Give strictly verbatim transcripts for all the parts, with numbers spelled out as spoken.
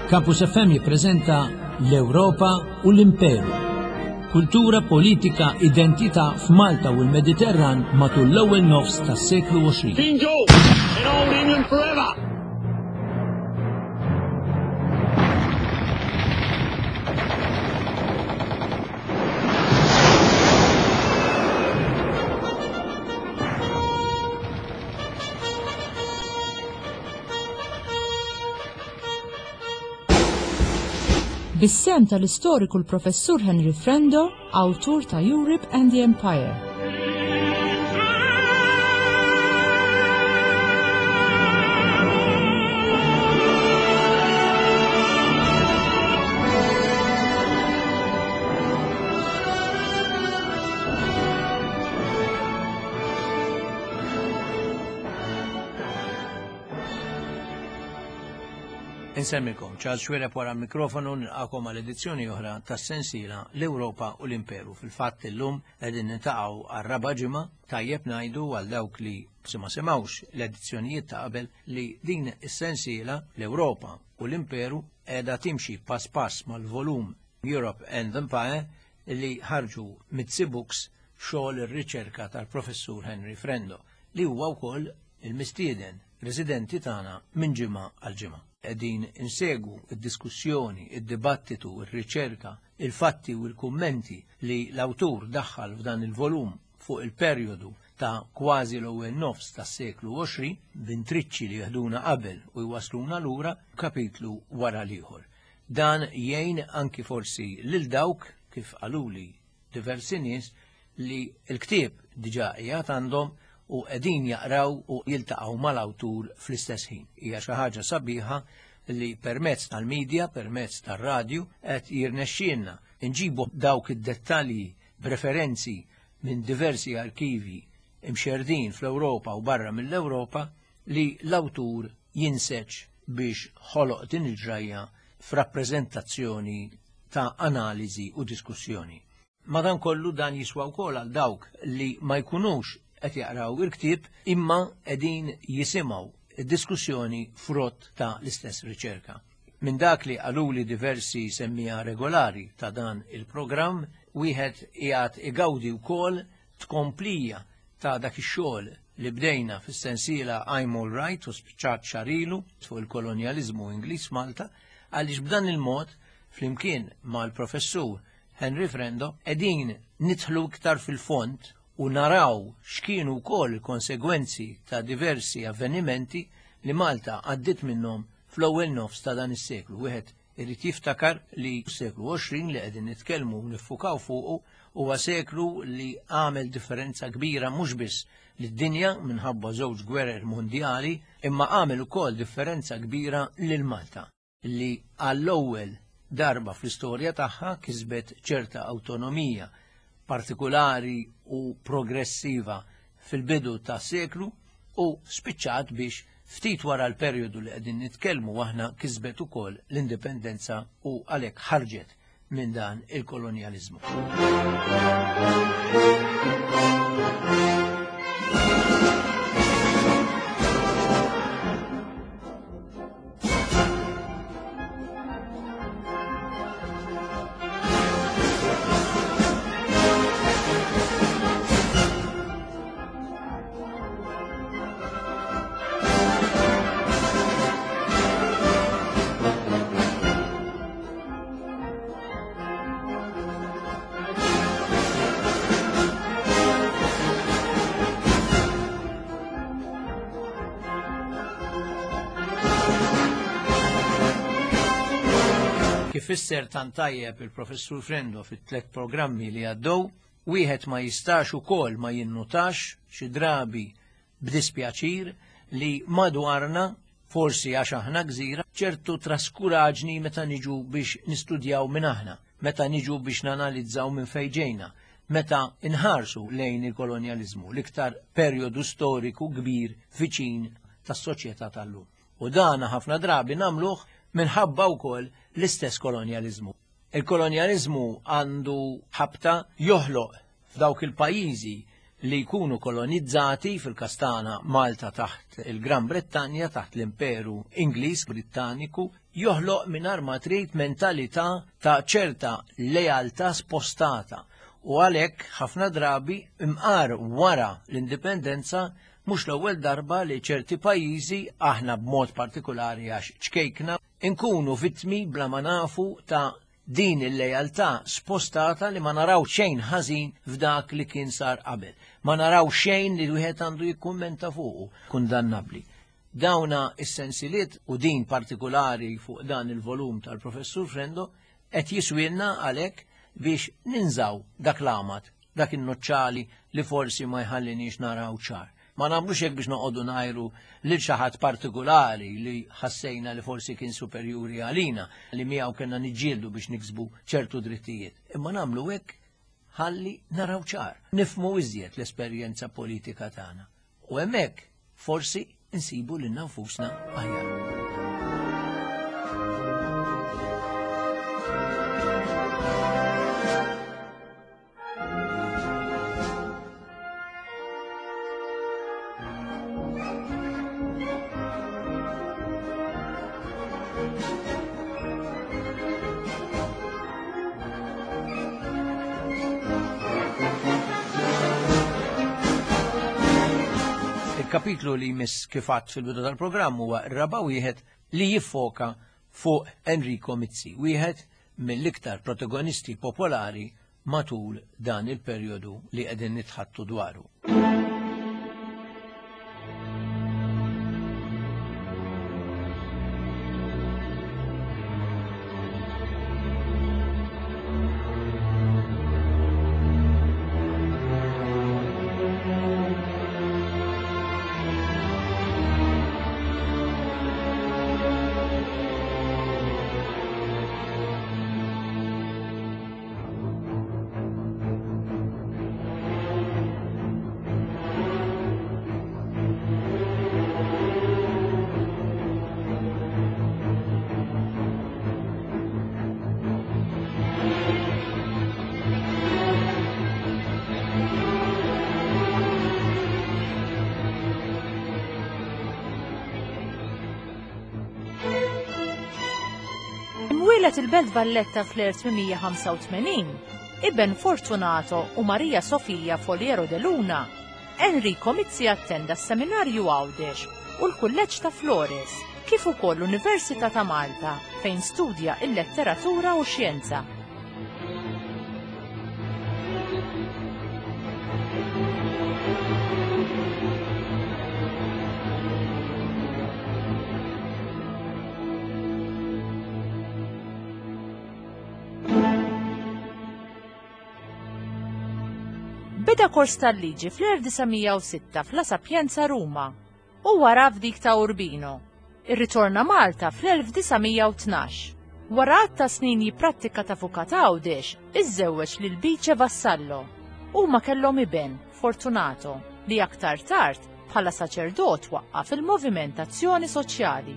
Campus F M jippreżenta l-Ewropa u l-Imperu. Kultura, politika, identità f'Malta u l-Mediterran matul l-ewwel nofs tas-seklu għoxrin. King George and Old England forever! Bis-sem tal-istoriku l-Professur Henry Frendo, awtur ta' Europe and the Empire. Insemmilkom, Charles Schwirep wara l-mikrofonu nilqakom għal-edizzjoni oħra tas-sensiela l-Ewropa u l-Imperu. Fil-fatt illum qegħdin niltaqgħu għar-raba' ġimgħa tajjeb ngħidu għal dawk li ma semgħux l-edizzjonijiet ta' qabel li din is-sensiela l-Ewropa u l-Imperu qiegħda timxi pass pass mal-volum Europe and the Empire li ħarġu mit-Books xogħol ir-riċerka tal-Professur Henry Frendo li huwa wkoll il-mistieden residenti tagħna minn ġimgħa għal ġimgħa. Qegħdin insegu id-diskussjoni, id-dibattitu, ir-riċerka, il-fatti u l-kummenti li l-awtur daħħal f'dan il-volum fuq il-perjodu ta' kważi l-ewwel nofs tas-seklu għoxrin b'intriċċi li jaħduna qabel u jwasluna lura kapitlu wara l-ieħor. Dan jgħin anki forsi lil dawk kif qaluli diversi nies li l-ktieb diġà qiegħed għandhom u qegħdin jaqraw u jiltaqgħu mal-awtur fl-istess ħin. Hija xi ħaġa sabiħa li permezz tal-medja, permezz tar-radju qed jirnexxielna nġibu dawk id-dettalji b'referenzi minn diversi arkivi imxerdin fl-Ewropa u barra mill-Ewropa li l-awtur jinseċ biex ħoloq din il-ġrajja f'rappreżentazzjoni ta' analiżi u diskussjoni. Madankollu dan jiswa wkoll għal dawk li ma jkunux qed jaqraw il-ktieb imma qegħdin jisimgħu id-diskussjoni frott ta' l-istess riċerka. Minn dak li qaluli diversi semmija regolari ta' dan il-programm, wieħed qiegħed igawdi wkoll tkomplija ta' dak ix-xogħol li bdejna fis-sensiela I'm All Right u spiċċat xarilu fuq il-kolonjaliżmu Ingliż Malta għaliex b'dan il-mod flimkien mal-Professur Henry Frendo qegħdin nidħlu iktar fil-fond u naraw x'kienu wkoll il-konsegwenzi ta' diversi avvenimenti li Malta għaddiet minnhom fl-ewwel nofs ta' dan is-seklu. Wieħed irid jiftakar li s-seklu għoxrin li qegħdin nitkellmu u niffukaw fuqu huwa seklu li għamel differenza kbira mhux biss lid-dinja minħabba żewġ gwerer mondjali, imma għamel ukoll differenza kbira lil Malta li għall-ewwel darba fl-istorja tagħha kisbet ċerta awtonomija partikolari u progressiva fil-bidu ta' seklu u spiċċat biex ftit wara l-perjodu li qegħdin nitkellmu aħna kisbet ukoll l-indipendenza u għalhekk ħarġet minn dan il-kolonjaliżmu. Kif isser tant tajjeb il-Professur Frendo fit-tliet programmi li għaddew, wieħed ma jistax ukoll ma jinnutax xi drabi b'dispjaċir li madwarna forsi għax aħna gżira ċertu traskuraġni meta niġu biex nistudjaw minn aħna, meta niġu biex nanalizzaw minn fejn ġejna, meta inħarsu lejn il-kolonjaliżmu l-iktar perjodu storiku kbir viċin tas-soċjetà tal-lum. U dan ħafna drabi nagħmluh minħabba wkoll l-istess kolonjaliżmu. Il-kolonjaliżmu għandu ħabta joħloq f'dawk il-pajjiżi li jkunu kolonizzati fil-kastana Malta taħt il-Gran Brittanja, taħt l-Imperu Ingliż Brittaniku, joħloq mingħajr ma trid mentalità ta' ċerta lealtà spostata u għalhekk ħafna drabi imqar wara l-indipendenza mhux l-ewwel darba li ċerti pajjiżi aħna b'mod partikolari għax ċkejkna inkunu vittmi bla ma nafu ta' din il-lejaltà spostata li ma naraw xejn ħażin f'dak li kien sar qabel. Ma naraw xejn li wieħed għandu jikkummenta fuqu kundannabbli. Dawna is-sensiliet u din partikolari fuq dan il-volum tal-Professur Frendo qed jiswilna għalhekk biex ninżaw dak l-amat, dak in-noċċali li forsi ma jħallinix naraw ċar. Ma nagħmlux hekk biex noqogħdu ngħajru lil xi ħadd partikolari li ħassejna li forsi kien superjuri għalina li miegħu kellna niġġieldu biex niksbu ċertu drittijiet. Imma nagħmlu hekk ħalli naraw ċar, nifhmu iżjed l-esperjenza politika tagħna. U hemmhekk forsi insibu lil nfusna aħjar. Il-kapitlu li jmiss kifat fil-bidu tal-programm huwa raba wieħed li jiffoka fuq Enrico Mizzi, wieħed mill-iktar protagonisti popolari matul dan il-perjodu li qegħdin nitħattu dwaru. Imwieled il-Belt Valletta fl-elf ħamsa u tmenin, Ibn Fortunato u Maria Sofia Foliero de Luna, Enrico Mizzi attenda s-seminarju Għawdex u l-Kulleġġ ta' Flores, kif ukoll l-Università ta' Malta fejn studja il-letteratura u xjenza. Beda kors tal-liġi fl-elf u sitta fl Sapienza Ruma u wara f'dik ta' Urbino. Irritorna Malta fl-elf u tnax. Wara ta' snin jipprattika ta' avukat Għawdex, iżżewweġ lil Bice Vassallo. Huma kellhom iben Fortunato li aktar tard bħala saċerdot waqqaf il-Moviment Azzjoni Soċjali.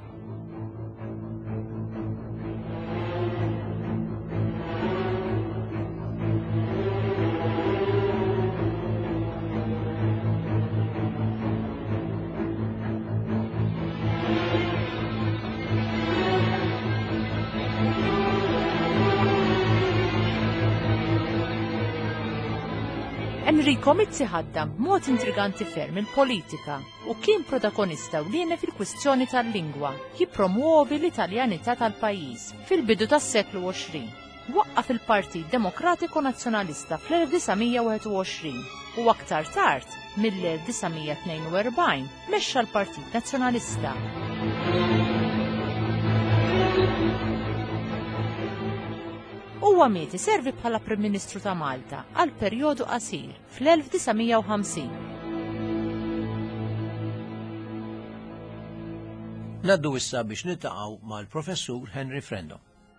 Enrico Mizzi ħaddam b'mod intriganti ferm il-politika u kien protagonista ewlieni fil-kwistjoni tal-lingwa, jippromuovi l-Italjanità tal-pajjiż fil-bidu tas-seklu għoxrin. Waqqaf il-Partit Demokratiku Nazzjonalista fl-elf u wieħed u għoxrin u aktar tard mill-elf u tnejn u erbgħin mexxa l-Partit Nazzjonalista. Huwa mieti servi bħala Prim Ministru ta' Malta għal perjodu qasir fl-elf u ħamsin. Naddu issa biex niltaqgħu mal-Professur Henry Frendo.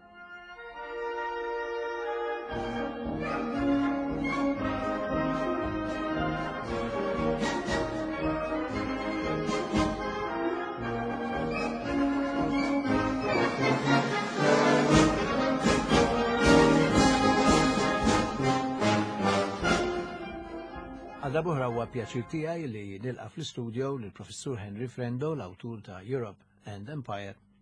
Għadda buħra huwa pjaċir tiegħi li nilqa' fl-istudio lill-Professur Henry Frendo, l-awtur ta' Europe and Empire,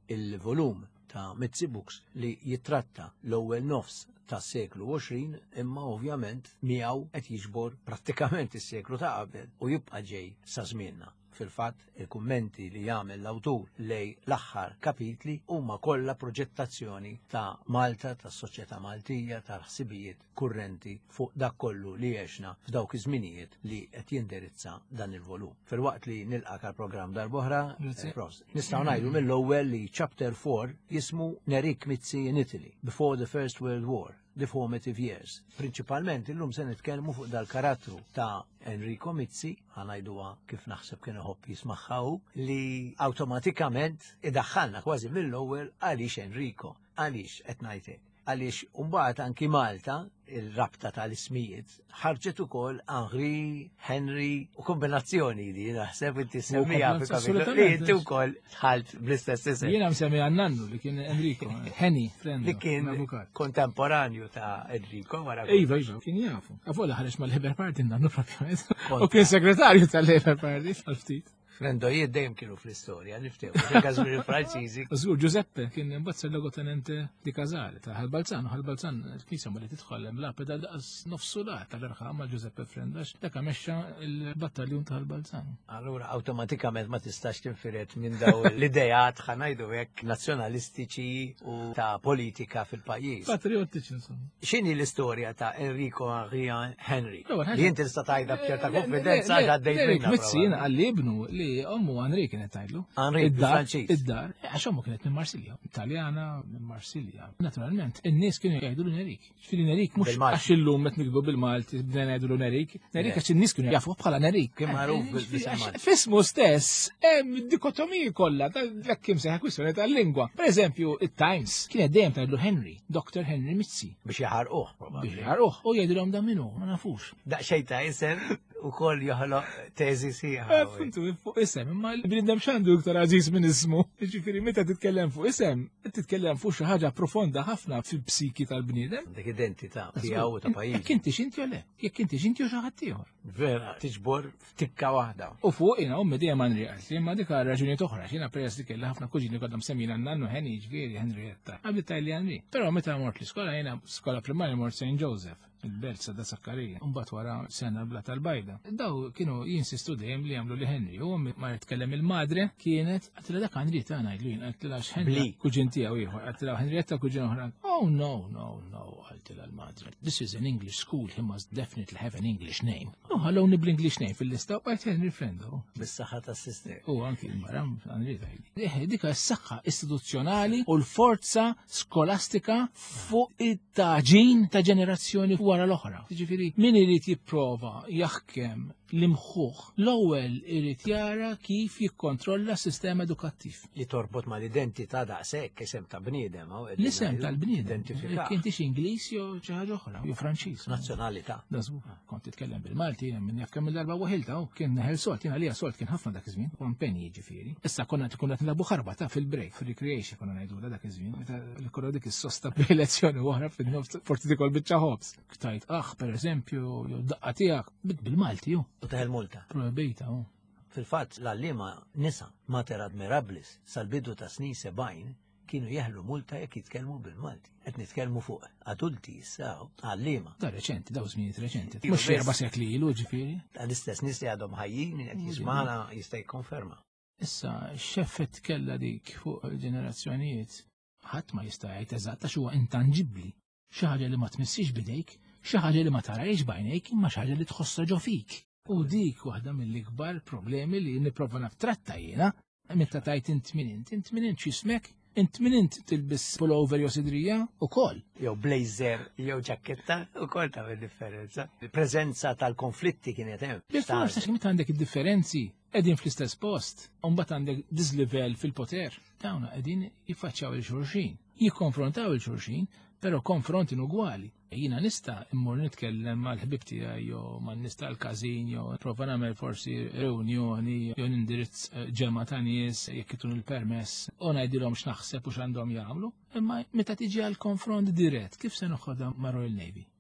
il-volum ta' Mitzi Books li jitratta l-ewwel nofs tas-seklu għoxrin imma ovvjament miegħu qed jiġbor prattikament is-seklu ta' qabel u jibqa' ġej sa żmienna. Fil-fatt, il-kummenti li jagħmel l-awtur lej l-aħħar kapitli huma kollha proġettazzjoni ta' Malta, tas-soċjetà Maltija, tal-ħsibijiet kurrenti fuq dak kollu li għexna f'dawk iż-żminijiet li qed jindirizza dan il-volum. Fil-waqt li nilqa' programm darb'oħra, nistgħu ngħidu mill-ewwel li chapter four jismu Nerik Mizzi in Italy, Before the First World War. The Formative Years. Principalment illum se nitkellmu fuq dal-karattru ta' Enrico Mizzi, ħanajduha kif naħseb kien iħobb jismaħħaw, li awtomatikament idaħħalna kważi mill-ewwel għaliex Enrico, għaliex qed ngħid għaliex mbagħad anki Malta, il-rabta tal-ismijiet, ħarġet ukoll Henri, Henry u kombinazzjoni li naħseb inti semmija li inti wkoll tħalt bl-istess isem. Jiena msemmija Nannu li kien Enrico, Henny, li kien kontemporanju ta' Enrico wara. Iva, iva, kien jafu. Għafola ħareġ mal-Labour Party Nannu propjament. U kien segretarju tal-Labour Party għal-ftit. Frendojiet dejjem kienu fl-istorja, niftew, il-Kazmir il-Franċiżi. Żgur, Giuseppe kien imbazza l-logotenente di Casale ta' Ħalbalzan, Ħalbalzan kisa ma li tidħol hemm lapida daqs nofsulat tal-irħam ma' Giuseppe Frendax, dak mexxa il-battaljon ta' Ħalbalzan. Allura awtomatikament ma tistax tinfiret minn daw l-idejat ħanajdu hekk nazzjonalistiċi u ta' politika fil-pajjiż. Patriotiċi insomma. X'inhi l-istorja ta' Enrico Henry? Li inti tista' tgħidha b'ċerta konfidenza għaddejt minnha. Mizzi għall-ibnu li ommu Henri kienet tajlu. Henri, Franċiż. Id-dar, għax ommu kienet minn Marsilja, Italjana minn Marsilja. Naturalment, in-nies kienu jgħidu l-Nerik. Ġifieri Nerik mhux għax illum qed nikbu bil-Malti bdejna jgħidu Nerik. Nerik għax in-nies kienu jafu bħala Nerik. Kien magħruf bil-Malti. Fismu stess, hemm dikotomiji kollha ta' kemm seħħa kwistjoni tal-lingwa. Pereżempju, it-Times kienet dejjem tgħidlu Henry, Doctor Henry Mizzi. Biex jaħarquh. Biex jaħarquh u jgħidulhom dan minnu, ma nafux. Daqsxejn ta' isem ukoll joħloq teżi sieħa. Fuq isem, imma l-bnidem x'għandu iktar għażiż minn ismu. Ġifieri meta titkellem fuq isem, titkellem fuq xi ħaġa profonda ħafna fil-psiki tal-bniedem. Dik identità tiegħu ta' pajjiż. Jekk inti x'inti u le, jekk inti x'inti u xi ħadd ieħor. Vera, tiġbor f'tikka waħda. U fuq jiena ummi dejjem Henri qalt li imma dik raġunijiet oħra, x'jiena peress li kellha ħafna kuġini kollha msemmina Nannu Henny ġifieri Henrietta. Qabli tajli Henry. Però meta mort l-iskola jiena skola primarja mort Saint Joseph. Il-Belt da Sakkarija, mbagħad wara sena bla tal-bajda. Daw kienu jinsistu dejjem li jagħmlu li Henry. U ma jitkellem il-madre kienet għatila dak Henry ta' ngħidlu jien għatila x'Henry kuġin tiegħu ieħor, għatila Henrietta kuġin oħra. Oh no, no, no, għatila l-madre. This is an English school, he must definitely have an English name. No, ħallowni bl-English name fil-lista u għajt Henry Frendo. Bis-saħħa tas-sister. U anki l-maram Henry tajli. Dika s-saħħa istituzzjonali u l-forza skolastika fuq it-taġin ta' ġenerazzjoni wara l-oħra. Ġifieri, min irid jipprova jaħkem l-imħuħ l-ewwel irid jara kif jikkontrolla s-sistema edukattiv. Li torbot mal-identità daqshekk isem ta' bniedem. L-isem tal-bniedem. Kien tix Ingliż jew xi ħaġa oħra, jew Franċiż. Nazzjonalità. Kont titkellem bil-Malti, minn jaf kemm il-darba waħilta, u kien neħel solt, jiena għalija solt kien ħafna dak iż-żmien, u impenji ġifieri. Issa konna konna nilagħbu ħarba ta' fil-break, fil-recreation konna ngħidula dak iż-żmien, meta l-korra dik is-sosta b'elezzjoni oħra fin-nofs forsi tikol biċċa ħobs. Ktajt aħ, pereżempju, jew daqqa tiegħek bil-Malti hu. U taħel multa. Probejta hu. Fil-fatt l-allima nisa Mater Admirables sal-bidu ta' snin sebgħin kienu jeħlu multa jekk jitkellmu bil-Malti. Qed nitkellmu fuq adulti issa għallima. Da reċenti, daw żminijiet reċenti. Mhux erba' sekli ilu ġifieri. L-istess nies li għadhom ħajjin min qed jismana jista' jikkonferma. Issa x'effett kellha dik fuq il-ġenerazzjonijiet ħadd ma jista' jgħid eżatt għax huwa intangibbli. Xi ħaġa li ma tmissix bidejk, xi ħaġa li ma tarajx bajnejk imma xi ħaġa li tħossha ġo fik. U dik waħda mill-ikbar problemi li nipprova naftratta jiena, meta tajt int min int, int min int x'ismek, int min int tilbis pullover jew sidrija ukoll. Jew blazer jew ġaketta ukoll tagħmel differenza. Il-preżenza tal-konflitti kienet hemm. Bil-forsa x'imit għandek id-differenzi qegħdin fl-istess post, u mbagħad għandek dislevel fil-poter. Dawna qegħdin jiffaċċjaw il-xulxin, jikkonfrontaw il-xulxin, però konfronti ugwali. Jina nista immur nitkellem mal-ħbib tiegħi jew man-nista l-każin jew prova nagħmel forsi reunjoni jew nindirizz ġemma ta' nies jekk itun il-permess u ngħidilhom x'naħseb u x'għandhom jagħmlu, imma meta tiġi għal konfront dirett kif se noħodha ma' Royal Navy?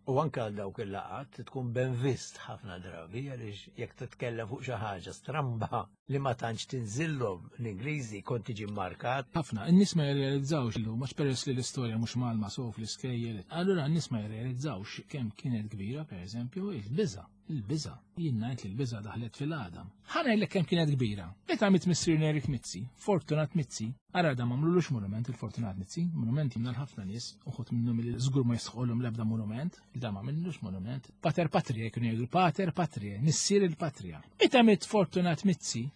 U anke għal dawk il-laqat tkun benvist ħafna drabi għaliex jekk titkellem fuq xi ħaġa stramba li ma tantx tinżillhom l-Ingliżi kont tiġi mmarkat. ħafna, n-nies ma jirrealizzawx illum għax peress li l-istorja mhux malma sew fl-iskejjel. Allura n-nies ma jirrealizzawx kemm kienet kbira, pereżempju, il-biża. Il-biża. Jien ngħid li l-biża daħlet fil-għadam. Ħanajlek kemm kienet kbira. Meta għamilt missier Erik Mizzi, Fortunat Mizzi, arada ma mlulux monument il-Fortunat Mizzi, monument jimna ħafna nies, uħut minnhom il-żgur ma jistħolhom l-ebda monument, da ma minnux monument. Pater Patria jkun jgħidu Pater Patria, nissier il-Patria. Meta għamilt Fortunat Mizzi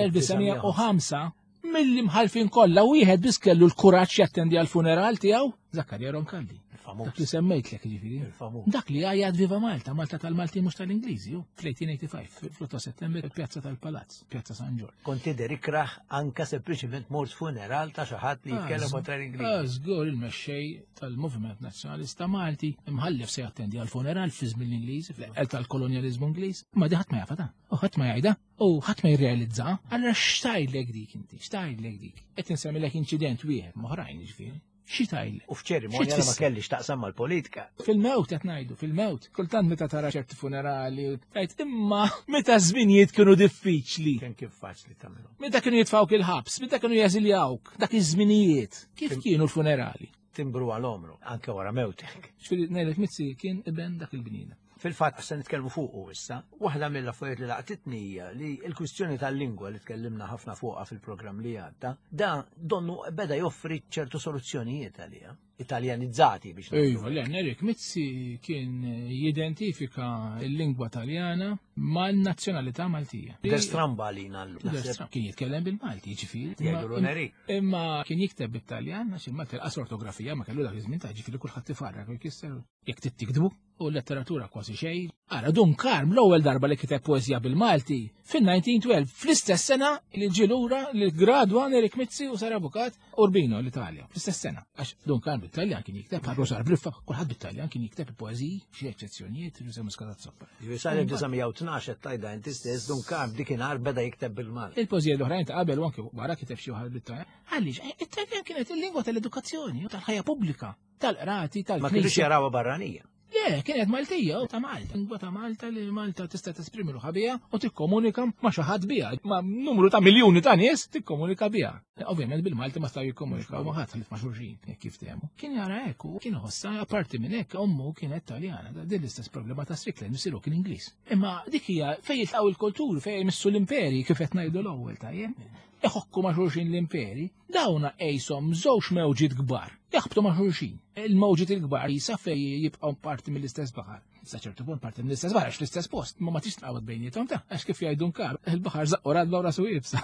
fl-elf mill-li mħalfin kollha wieħed biss kellu l-kuraġġ jattendi għall-funeral tiegħu, Zakkarja Ronkalli. Dak li semmejt lek ġifieri. Dak li għajad Viva Malta, Malta tal-Malti mhux tal-Ingliżi, fl-1885, fil-tlieta Settembru, il-Pjazza tal-Palazz, Pjazza San Giorgio. Kontider ikraħ anke sempliċement mort funeral ta' xi ħadd li jitkellem kontra l-Ingliżi. Żgur il-mexxej tal-Moviment Nazzjonalista Malti imħallef se jattendi għall-funeral fi żmien l-Ingliżi, fl-eqel tal-kolonjaliżmu Ingliż, ma di ħadd ma jafa' u ħadd ma jgħidha, u ħadd ma jirrealizza, allura x'tajlek dik inti, x'tajlek dik. Qed insemmilek inċident wieħed moħrajn ġifieri. Xitajl. U f'ċerimonja ma kellix taqsam mal-politika. Fil-mewt qed ngħidu, fil-mewt. Kultant meta tara ċerti funerali, tajt imma meta żminijiet kienu diffiċli. Kien kif faċli tagħmilhom. Meta kienu jitfawk il-ħabs, meta kienu jażiljawk, dak iż-żminijiet. Kif kienu l-funerali? Timbru għal-omru, anke wara mewtek. Xfiri Erik Mizzi kien iben dak il-bniedem. Fil-fatt se nitkellmu fuqu issa, waħda mill-affarijiet li laqtitni hija li l-kwistjoni tal-lingwa li tkellimna ħafna fuqha fil-programm li għadda, da donnu beda joffri ċertu soluzzjonijiet għalija, italjanizzati biex. Ejwa, l Erik Mizzi kien jidentifika l-lingwa taljana mal-nazzjonalità Maltija. Destramba għalina l Kien jitkellem bil-Malti, ġifieri. Jgħidu Erik. Imma kien jikteb bit-Taljan għax il-Malti l-qas ortografija ma kellu dak iż-żmien ta' ġifieri kulħadd tifarrak jekk tittikdbu u l-letteratura kważi xejn. Ara Dun Karm l-ewwel darba li kiteb poeżija bil-Malti fin-nineteen twelve fl-istess sena li ġilura li gradwa Erik Mizzi u sar avukat Urbino l-Italja. Fl-istess sena. Għax Dun Karm bit-Taljan kien jikteb ħarru sar bliffa, kulħadd bit-Taljan kien jikteb il-poeżiji xi eċċezzjonijiet li semmu skatat sopra. Sar il-1912 tajda inti stess Dun Karm dikinhar beda jikteb bil-Malti. Il-poeżija l-oħrajn ta' qabel u anke wara kiteb xi waħed bit-Taljan. Għaliex it-Taljan kienet il-lingwa tal-edukazzjoni u tal-ħajja pubblika, tal-qrati, tal-knisja. Ma kienux jarawha barranija. Le, kienet Maltija u ta' Malta. Lingwa ta' Malta li Malta tista' tesprimi ruħha biha u tikkomunika ma' xi ħadd biha, ma' numru ta' miljuni ta' nies tikkomunika biha. Ovvjament bil-Malti ma staw jikkomunikaw ma' ħadd ħalif ma' xulxin, kif temu. Kien jara hekk u kien ħossa apparti minn hekk ommu kienet Taljana, din l-istess problema ta' Strickland misieru kien Ingliż. Imma dik hija fejn jiltaqgħu l-kulturi, fejn jmissu l-imperi kif qed ngħidu l-ewwel tajjeb. Iħokku ma' xulxin l-imperi, dawna qejshom żewġ mewġiet kbar. Jaħbtu ma' xulxin. Il-mewġiet il-kbar jisa fej jibqgħu parti mill-istess baħar. Sa ċertu punt parti mill-istess baħar għax l-istess post, ma ma tix tqabad bejniethom ta' għax kif jgħidu nkar, il-baħar zaqqu radba u rasu jibsa.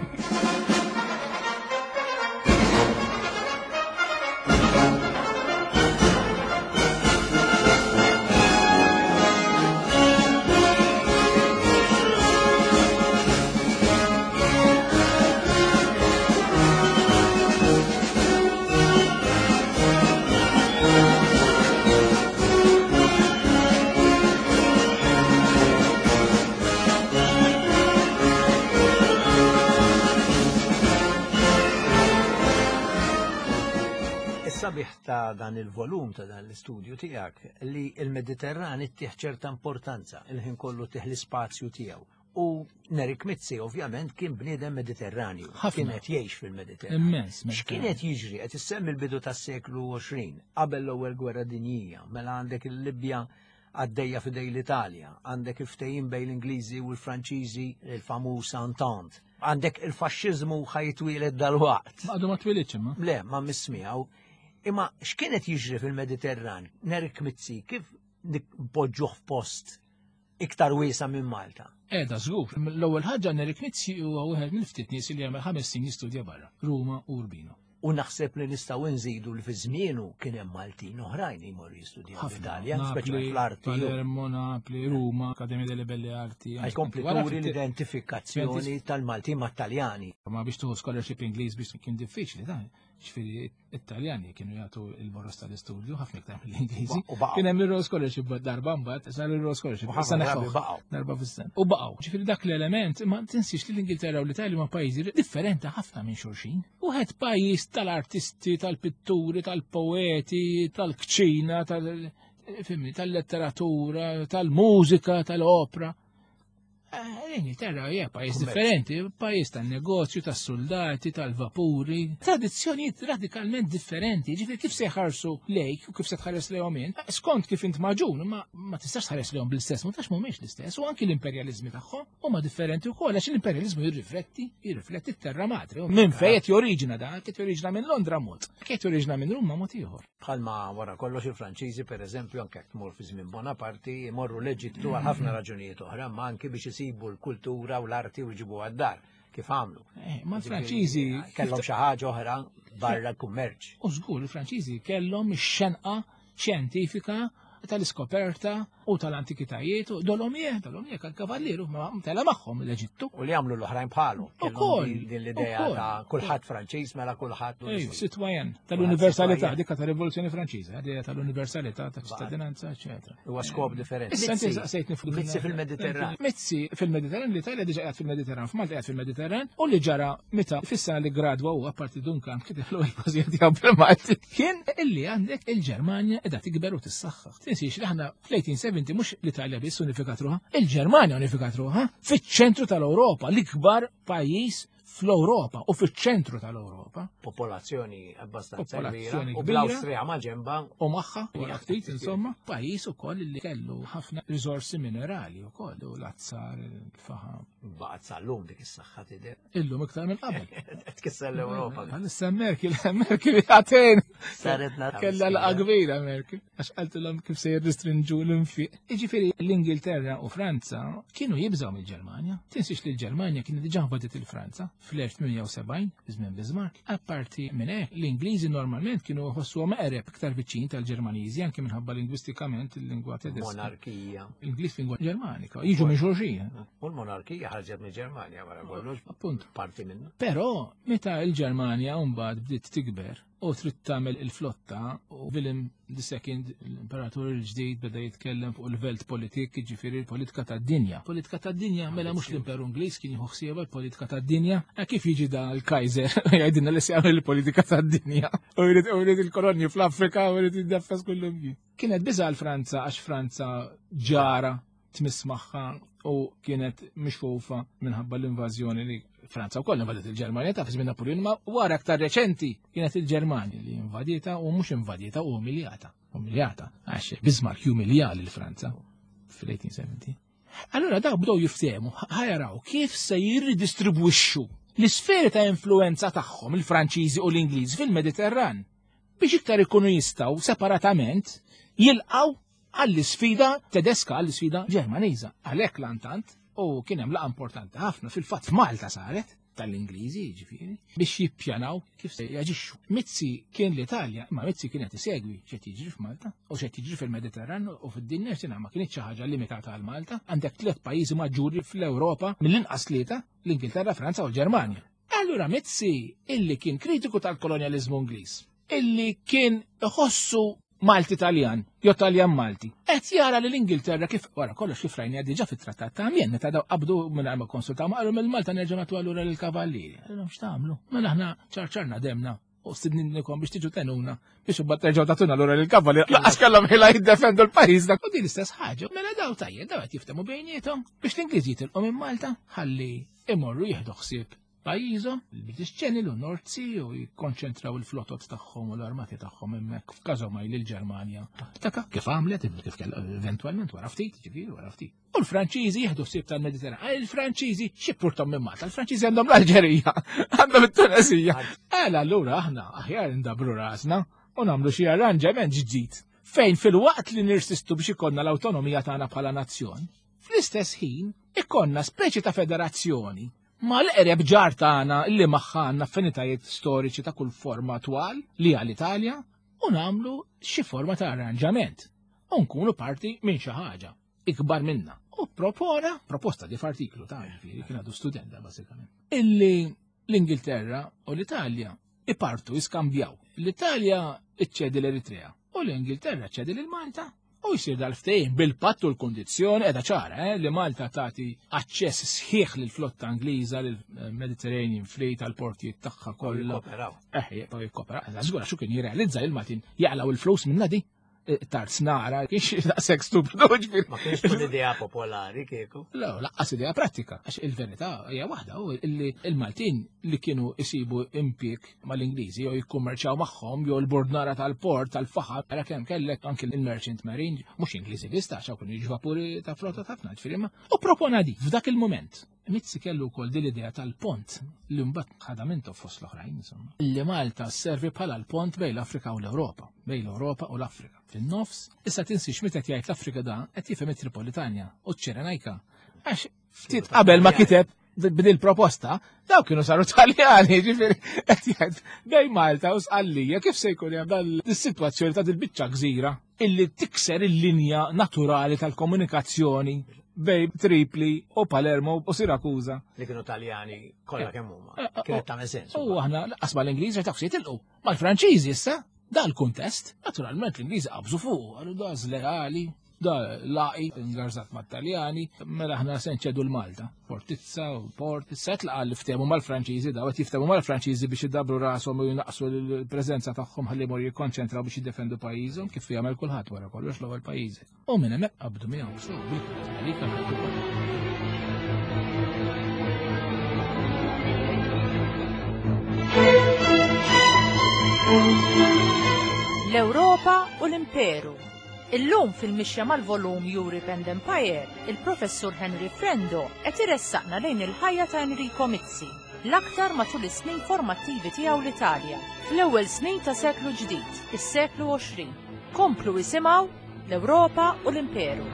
Sabiħ ta' dan il-volum ta' dan l-istudju tiegħek li l-Mediterran ittieħ ċerta importanza il-ħin kollu tieħ l-ispazju tiegħu. U Erik Mizzi ovvjament kien bniedem Mediterranju, kienet jgħix fil-Mediterran. Immens. X'kienet jiġri qed issemmi l-bidu tas-seklu għoxrin, qabel l-ewwel gwerra dinjija, mela għandek il-Libja għaddejja fidej l-Italja, għandek il-ftehim bejn l-Ingliżi u l-Franċiżi, il-famuż Entente, għandek il-faxxiżmu ħajtwieled dal-waqt. Għadu ma twilitx imma. Le, ma mismiegħu. Imma x'kienet jiġri fil-Mediterran? Erik Mizzi kif poġġuh f'post iktar wiesa minn Malta? Eda żgur. L-ewwel ħaġa Erik Mizzi huwa wieħed mill-ftit nies li jagħmel ħames snin jistudja barra, Ruma u Urbino. U naħseb li nistgħu nżidu li fi żmienu kien hemm Maltin oħrajn jmorru jistudjaw f'Italja, speċjalment fl-arti. Palermo, Napli, Ruma, Akkademja delle Belle Arti. Kompleturi l-identifikazzjoni tal-Maltin mat-Taljani. Ma biex tuħu scholarship Ingliż biex kien diffiċli dan. Ġifieri it-Taljani kienu jagħtu il-boros tal-istudju ħafna iktar mill-Ingliżi. Kien hemm l-Euro Scholarship darba mbagħad, sar l-Euro Scholarship. Darba fis-sena. U baqgħu. Ġifieri dak l-element ma tinsix li l-Ingilterra u l-Italja ma pajjiżi differenti ħafna minn xulxin. Wieħed pajjiż tal-artisti, tal-pitturi, tal-poeti, tal-kċina, tal- fimni, tal-letteratura, tal-mużika, tal-opera. L-Ingilterra hija pajjiż differenti, pajjiż tan-negozju, tas-soldati, tal-vapuri, tradizzjonijiet radikalment differenti. Ġifieri kif se jħarsu lejk u kif se tħares lejhom int, skont kif int maġun, ma ma tistax tħares lejhom bl-istess, ma tax mhumiex l-istess, u anki l-imperjaliżmi tagħhom huma differenti wkoll għax l-imperjaliżmu jirrifletti, jirrifletti t-terra madri. Minn fejn qed joriġina dan, qed joriġina minn Londra mod, qed joriġina minn Ruma mod ieħor. Bħalma wara kollox il-Franċiżi pereżempju anke tmur fi żmien Bonaparti jmorru l-Eġittu għal ħafna raġunijiet oħra, ma anke biex isibu l-kultura u l-arti u jġibu għad-dar kif għamlu. Ma l-Franċiżi kellhom xi ħaġa oħra barra l-kummerċ. U żgur il-Franċiżi kellhom ix-xenqa xjentifika tal-iskoperta u tal-antikitajiet u dolomie, dolomie kal-kavalliru, ma tela magħhom l-Eġittu. U li għamlu l-oħrajn bħalu. Ukoll. Din l-idea ta' kulħadd Franċiż mela kulħadd. Ejju, sitwajen tal-universalità, dikka tal-rivoluzzjoni Franċiża, idea tal-universalità ta' ċittadinanza, eċetera. Huwa skop differenti. Mizzi fil-Mediterran. Mizzi fil-Mediterran, l-Italja diġà qiegħed fil-Mediterran, f'Malta qiegħed fil-Mediterran, u li ġara meta fis-sena li gradwa u apparti Duncan kiteb l-ewwel tiegħu bil-Malti. Kien illi għandek il-Ġermanja qiegħda tikber u tissaħħaħ. Tinsiex li aħna fl-eighteen seventy mhux l-Italja biss unifikat ruħha, il-Ġermanja unifikat ruħha fiċ-ċentru tal-Ewropa, l-ikbar pajjiż fl-Ewropa u fiċ-ċentru tal-Ewropa. Popolazzjoni abbastanza kbira. Popolazzjoni U kbira. bl-Awstrija ma' ġemba. U magħha wara ftit insomma, pajjiż ukoll li kellu ħafna riżorsi minerali wkoll u l-azzar, il-faħam. Baqgħet sal-lum dik is-saħħa tidher. Illum iktar minn qabel. Tkisser l-Ewropa. Issa Merkel, Merkel għaten. Saretna Kella laqa kbira Merkel, għax qaltilhom kif se jirristrinġu l-infiq. Jiġifieri l-Ingilterra u Franza kienu jibżgħu mill-Ġermanja. Tinsiex li l-Ġermanja kienet diġà nbagħdet il-Franza fl-elf-tminja-u-sebgħin żmien Bismarck. Apparti minn hekk, l-Ingliżi normalment kienu jħossuhom eqreb iktar viċin tal-Ġermaniżi anke minħabba lingwistikament il-lingwa tedesca. Monarkija. L-Ingliż lingwa Ġermanika, jiġu minn xulxin. U l-monarkija ħarġet minn Ġermanja wara kollox. Appunt. Parti minnu. Però meta l-Ġermanja mbagħad bdiet tikber u trid tagħmel il-flotta u Willem the Second, l-imperatur il-ġdid beda jitkellem fuq il-velt politik, jiġifieri l-politika tad-dinja. Politika tad-dinja mela mhux l-Imperu Ingliż kien jieħu ħsieba l-politika tad-dinja, kif jiġi da l-Kaiser jgħidilna li se jagħmel il-politika tad-dinja. U jrid il-kolonji fl-Afrika u jrid jiddeffes kullum jien. Kienet biża l-Franza għax Franza ġara tmiss magħha u kienet mixfufa minħabba l-invażjoni li Franza wkoll invadiet il-Ġermanja ta' żmien Napoleon, ma wara aktar reċenti kienet il-Ġermanja li invadita u mhux invadita u umiljata. Umiljata għax Bismarck jumilja lil Franza fil-eighteen seventy. Allura daw bdew jiftehmu ħajaraw kif se jirridistribwixxu l-isferi ta' influenza tagħhom il-Franċiżi u l-Ingliżi fil-Mediterran biex iktar ikunu jistgħu separatament jilqgħu għall-isfida tedesca għall-isfida Ġermaniża. Għalhekk l-Antant u kien hemm laqgħa importanti ħafna fil-fatt f'Malta saret tal-Ingliżi jiġifieri biex jippjanaw kif se jaġixxu. Mizzi kien l-Italja, imma Mizzi kienet isegwi x'qed jiġri f'Malta u x'qed jiġri fil-Mediterran u fid-dinja x'inha ma kienx xi ħaġa limitata għal Malta. Għandek tliet pajjiżi maġġuri fl-Ewropa mill-inqas tlieta l-Ingilterra, Franza u l-Ġermanja. Allura Mizzi illi kien kritiku tal-kolonjaliżmu Ingliż, illi kien iħossu Malti Taljan, jew Taljan Malti. Qed jara li l-Ingilterra kif wara kollox kif rajni diġà fit-Trattat ta' Amiens meta daw qabdu minn hemm konsultaw ma qalu mill-Malta nerġgħu nagħtu allura lill-kavallieri. Għalhom x'tagħmlu? Mela aħna ċarċarna demna u stidninnikom biex tiġu tenuna biex imbagħad terġgħu tagħtuna allura lill-kavallieri. Laqas kellhom ħila jiddefendu l-pajjiż dak. U din l-istess ħaġa. Mela daw tajjeb daw qed jiftehmu bejniethom biex l-Ingliż jitilqu minn Malta ħalli imorru jieħdu ħsieb pajjiżhom, il-British Channel u North Sea u jikkonċentraw il-flotot tagħhom u l-armati tagħhom hemmhekk f'każhom lill-Ġermanja. Taka kif għamlet kif kellha eventwalment wara ftit, ġifieri wara ftit. U l-Franċiżi jieħdu ħsieb tal-Mediterran. Il-Franċiżi xippurtom minn Malta, il-Franċiżi għandhom l-Alġerija, għandhom it-Tunisija. Għala allura aħna aħjar indabru rasna u nagħmlu xi arranġament ġdid fejn fil-waqt li nirsistu biex ikollna l-awtonomija tagħna bħala nazzjon, fl-istess ħin ikollna speċi ta' federazzjoni ma l-qreb ġar tagħna li magħha għandna affinitajiet storiċi ta' kull forma twal li għall-Italja u nagħmlu xi forma ta' arranġament u nkunu parti minn xi ħaġa ikbar minna. U propona proposta di f'artiklu ta' ġifieri kien għadu studenta bażikament. Illi l-Ingilterra u l-Italja ipartu jiskambjaw. L-Italja iċċedi l-Eritrea u l-Ingilterra ċedi lil Malta. U jisir dal-ftehim bil-pattu l-kondizzjoni edha ċara eh, li Malta tagħti aċċess sħiħ lill-flotta Ingliża lill-Mediterranean Fleet għall-portijiet tagħha kollha. Eh, jibqgħu jikkoperaw. Żgur għax kien jirrealizza li l-Maltin jaqlaw il-flus minna di. tard snara, kienx daqshekk stupidu ġifieri. Ma kienx tkun idea popolari kieku. La, laqqas idea pratika, għax il-verità hija waħda u illi il-Maltin li kienu isibu impjek mal-Ingliżi jew jikkummerċjaw magħhom jew l-bordnara tal-port tal-faħam ara kemm kellek anke il-merchant marine mhux Ingliżi biss għax kienu jiġu vapuri ta' flotta ta' fnad firma u propona di f'dak il-mument. Mizzi kellu wkoll din l-idea tal-pont li mbagħad ħadamentu fost l-oħrajn insomma. Li Malta sservi bħala l-pont bejn l-Afrika u l-Ewropa, bejn l-Ewropa u l-Afrika. Fin-nofs, issa tinsix meta qed jgħid l-Afrika da qed jifhem it-Tripolitanja u ċ-Ċirenajka. Għax ftit qabel ma kiteb b'dil proposta, daw kienu saru Taljani, ġifieri qed jgħid bejn Malta u Sqallija kif se jkun hemm dan is-sitwazzjoni ta' dil-biċċa gżira illi tikser il-linja naturali tal-komunikazzjoni bej Tripli u Palermo u Sirakuza. Li kienu Taljani kollha kemm huma. Kienet tagħmel sens. U aħna laqqas mal-Ingliż qed taqsi jitilqu. Mal-Franċiżi issa, da l-kuntest, naturalment l-Ingliżi qabżu fuq, għalu da żleali, da laqi, ingarzat mat-Taljani, mela aħna se nċedu l-Malta. Fortizza u Port, issa tlaqa li ftehmu mal-Franċiżi, daw qed jiftehmu mal-Franċiżi biex iddabru rashom u jinaqsu l-preżenza tagħhom ħalli jmorru jikkonċentraw biex jiddefendu pajjiżhom kif jagħmel kulħadd wara kollox l-ewwel pajjiżi. U minn hemmhekk qabdu miegħu so l-Ewropa u l-Imperu. Illum fil-mixja mal-volum Europe and Empire, il-professur Henry Frendo qed iressaqna lejn il-ħajja ta' Enrico Mizzi, l-aktar matul is-snin formattivi tiegħu l-Italja, fl-ewwel snin ta' seklu ġdid, is-seklu għoxrin. Komplu isimgħu l-Ewropa u l-Imperu.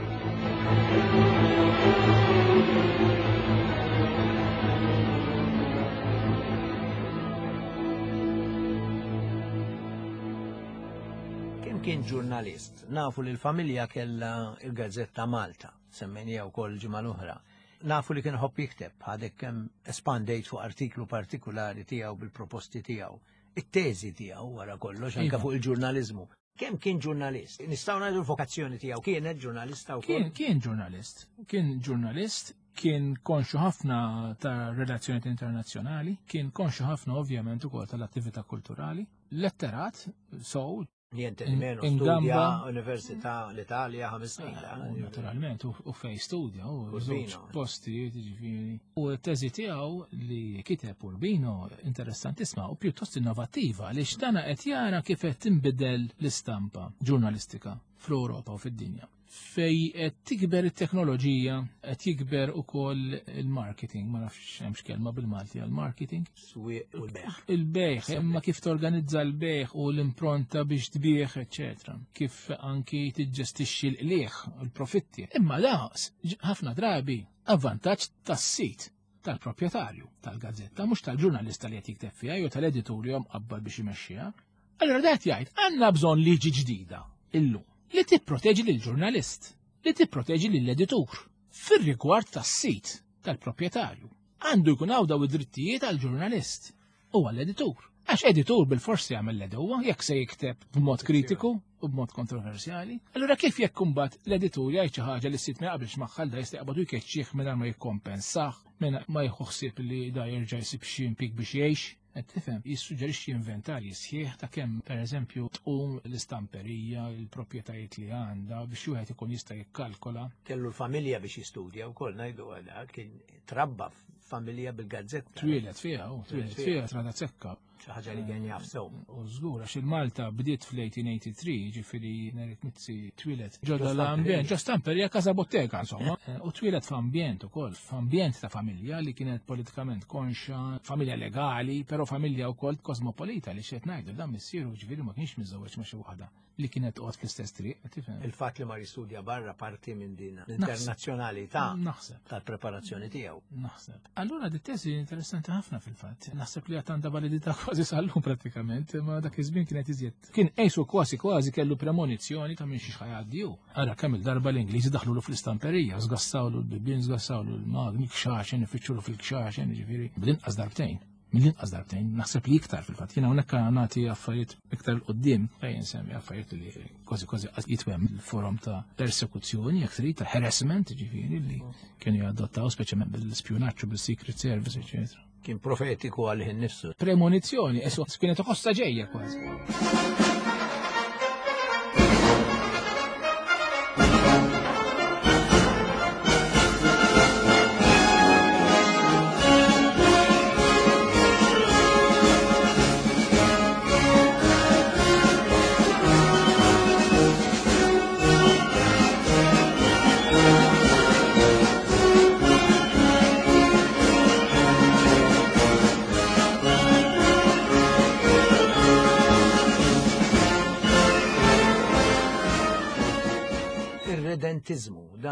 Kien ġurnalist, nafu li l-familja kella il-Gazzetta Malta, semmejnija wkoll ġimgħa l-oħra. Nafu li kien ħobb jikteb, ħadek kemm espandejt fuq artiklu partikolari tiegħu bil-proposti tiegħu. It-teżi tiegħu wara kollox anke fuq il-ġurnaliżmu. Kemm kien ġurnalist? Nistgħu ngħidu l-vokazzjoni tiegħu kienet ġurnalista wkoll? Kien ġurnalist. Kien ġurnalist, kien konxu ħafna ta' relazzjonijiet internazzjonali, kien konxu ħafna ovvjament ukoll tal-attività kulturali, letterat, sow, Niente di meno, studja Università l-Italja ħames snin. Naturalment, u fej studja, u żewġ posti, ġifieri. U t-teżi tiegħu li kiteb Urbino interessantissima u pjuttost innovattiva li x'dana qed jara kif qed tinbidel l-istampa ġurnalistika fl-Ewropa u fid-dinja. Fej qed tikber it-teknoloġija, qed jikber ukoll il-marketing, ma nafx hemmx kelma bil-Malti għall-marketing. Swieq u l-bejħ. Il-bejħ, imma kif torganizza l-bejħ u l-impronta biex tbieħ, eċetera. Kif anki tiġġestixxi l-qlieħ u l-profitti. Imma daqs, ħafna drabi, avvantaġġ tas-sit tal-proprjetarju tal-gazzetta, mhux tal-ġurnalista li qed jikteb fiha jew tal-editurju mqabbal biex imexxiha. Allura dat jgħid għandna bżonn liġi ġdida illum li tipproteġi lill-ġurnalist, li tipproteġi lill-editur. Fir-rigward tas-sit tal-proprjetarju, għandu jkun hawn daw id-drittijiet għall-ġurnalist u għall-editur. Għax editur bil-forsi jagħmel l-edewwa jekk se jikteb b'mod kritiku u b'mod kontroversjali. Allura kif jekk imbagħad l-editur jgħid xi ħaġa li s-sit ma jaqbilx magħha da jistaqbadu jkeċċih mingħajr ma jikkompensah, mingħajr ma jieħu ħsieb li da jerġa' jsib xi impik biex jgħix. Qed tifhem, jissuġġerixxi inventarji sħiħ ta' kemm pereżempju tqum l-istamperija, il-proprjetajiet li għandha biex wieħed ikun jista' jikkalkola. Kellu l-familja biex jistudja wkoll ngħidu għadha kien trabba familja bil-gazzetta. Twilet fiha, u twilet fiha trada sekka. Xi ħaġa li kien jaf sew. U żgur għax il-Malta bdiet fl-eighteen eighty-three, ġifieri Enrico Mizzi twilet ġodda l-ambjent, ġo stamperija casa bottega insomma. U twilet f'ambjent ukoll, f'ambjent ta' familja li kienet politikament konxa, familja legali, però familja wkoll kosmopolita li xed ngħidu dan missieru ġifieri ma kienx miżżewweġ ma' xi waħda li kienet qod fl-istess triq, tifhem. Il-fatt li ma jistudja barra parti minn din l-internazzjonalità tal-preparazzjoni tiegħu. Naħseb. Allura di teżi interessanti ħafna fil-fatt. Naħseb li għad għandha validità kważi sal-lum pratikament, ma dak iż-żmien kienet iżjed. Kien qejsu kważi kważi kellu premonizzjoni ta' minn xi ħajgħaddiju. Ara kemm il-darba l-Ingliżi daħlu fl-istamperija, żgassawlu l-bibien, żgassawlu l-magni, kxaxen, ifittxulu fil-kxaxen, ġifieri. B'inqas darbtejn. Mill-inqas darbtejn, naħseb li iktar fil-fatt. Jiena hawnhekk nagħti affarijiet iktar l-qudiem, fejn semmi affarijiet li kważi kważi jitwem il-forum ta' persekuzzjoni, jekk trid ta' harassment, ġifieri li kienu jadottaw speċjalment bil-spjunaġġ u bil-secret service, eċetera. Kien profetiku għalih innifsu. Premonizzjoni, esu kienet ħossa ġejja kważi.